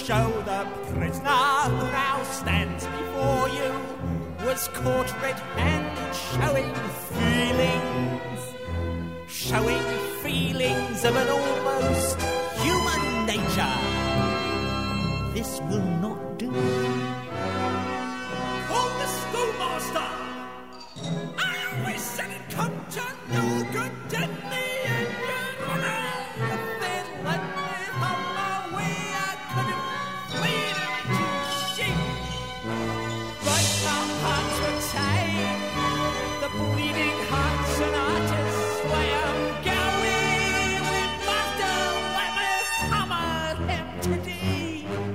show the prisoner who now stands before you was caught red-handed showing feelings of an almost human nature. This will not do. Call the schoolmaster! I always said it come to no good, didn't he? And you're if they'd let me on my way, I could have played him to sheep. But our hearts were tied, the bleeding hearts and artists way I'm going. We must have let me hammer him today.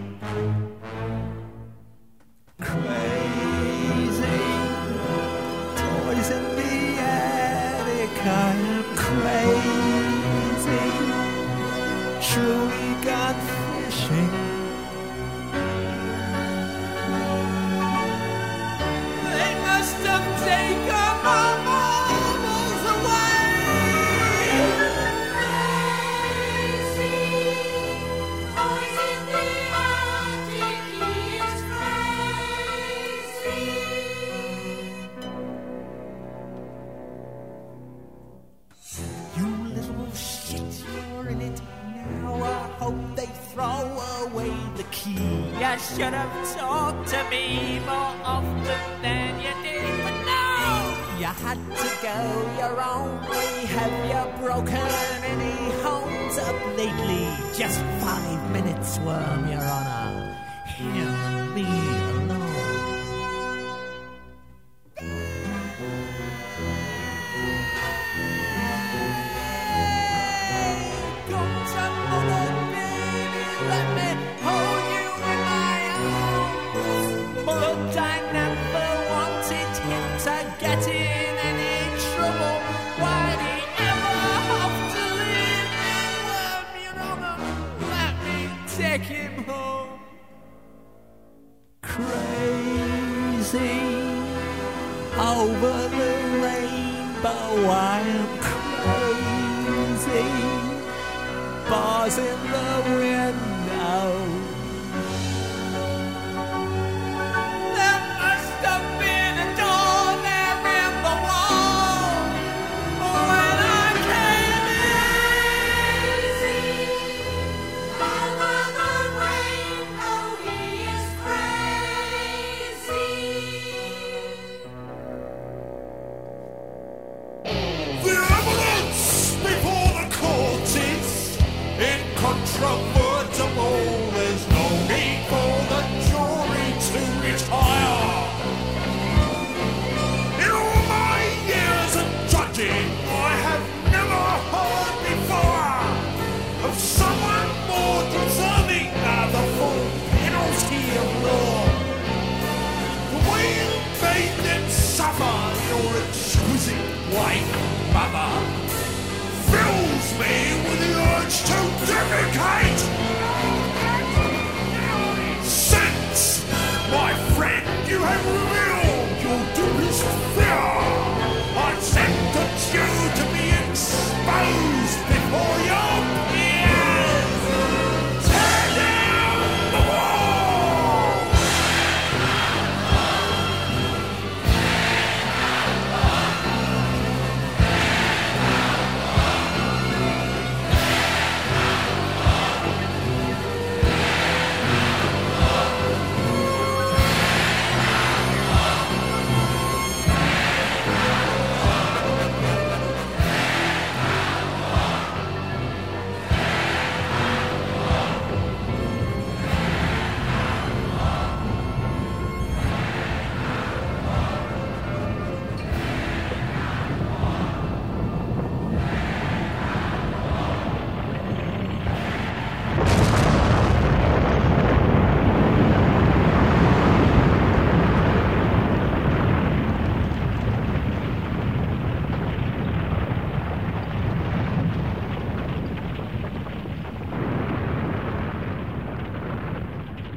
Crazy toys in the attic, I am crazy, truly gone fishing. They must have taken my marbles away. Crazy toys in the attic, he is crazy. You little shit, you're in it now. I hope they throw away the key. You should have talked to me more often than you did, but no! You had to go your own way. Have you broken any homes up lately? Just 5 minutes, Worm, Your Honor. Him and me alone. Come to mother, baby, let me hold you in my arms. But I never wanted him to get in any trouble. Why'd he ever have to leave me? Worm, Your Honor, let me take him home. Crazy over the rainbow, I am crazy. Bars in the window. There must have been a door there in the wall when I came in. Over the rainbow, he is crazy. The evidence before the court is incontrovertible. There's no need for the jury to retire. In all my years of judging, I have never heard before of someone more deserving of the full penalty of law. The way you made them suffer, your exquisite wife, mother, fills me with the urge to defecate. Since, my friend, you have